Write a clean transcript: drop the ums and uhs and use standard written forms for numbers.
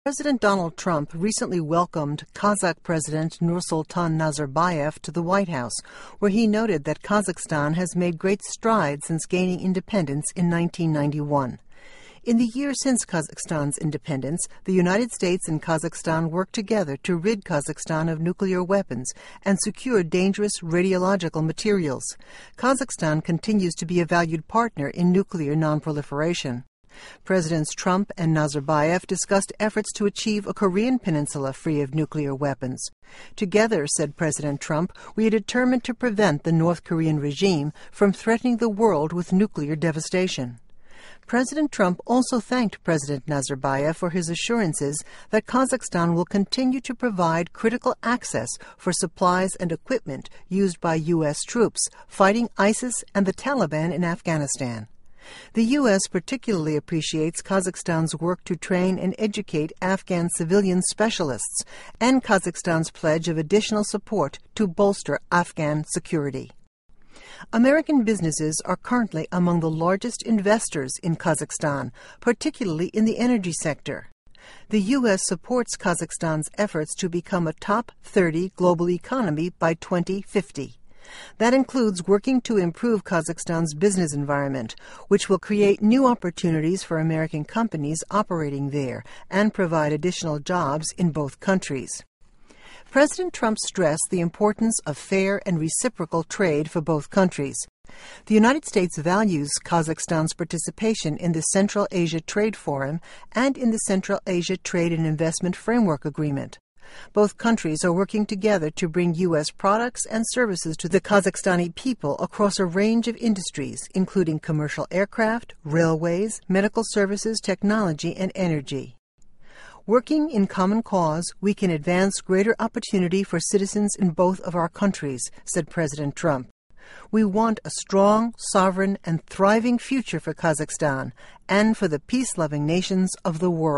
President Donald Trump recently welcomed Kazakh President Nursultan Nazarbayev to the White House, where he noted that Kazakhstan has made great strides since gaining independence in 1991. In the year since Kazakhstan's independence, the United States and Kazakhstan worked together to rid Kazakhstan of nuclear weapons and secure dangerous radiological materials. Kazakhstan continues to be a valued partner in nuclear nonproliferation. Presidents Trump and Nazarbayev discussed efforts to achieve a Korean peninsula free of nuclear weapons. Together, said President Trump, we are determined to prevent the North Korean regime from threatening the world with nuclear devastation. President Trump also thanked President Nazarbayev for his assurances that Kazakhstan will continue to provide critical access for supplies and equipment used by U.S. troops fighting ISIS and the Taliban in Afghanistan. The U.S. particularly appreciates Kazakhstan's work to train and educate Afghan civilian specialists and Kazakhstan's pledge of additional support to bolster Afghan security. American businesses are currently among the largest investors in Kazakhstan, particularly in the energy sector. The U.S. supports Kazakhstan's efforts to become a top 30 global economy by 2050. That includes working to improve Kazakhstan's business environment, which will create new opportunities for American companies operating there and provide additional jobs in both countries. President Trump stressed the importance of fair and reciprocal trade for both countries. The United States values Kazakhstan's participation in the Central Asia Trade Forum and in the Central Asia Trade and Investment Framework Agreement. Both countries are working together to bring U.S. products and services to the Kazakhstani people across a range of industries, including commercial aircraft, railways, medical services, technology, and energy. Working in common cause, we can advance greater opportunity for citizens in both of our countries, said President Trump. We want a strong, sovereign, and thriving future for Kazakhstan and for the peace-loving nations of the world.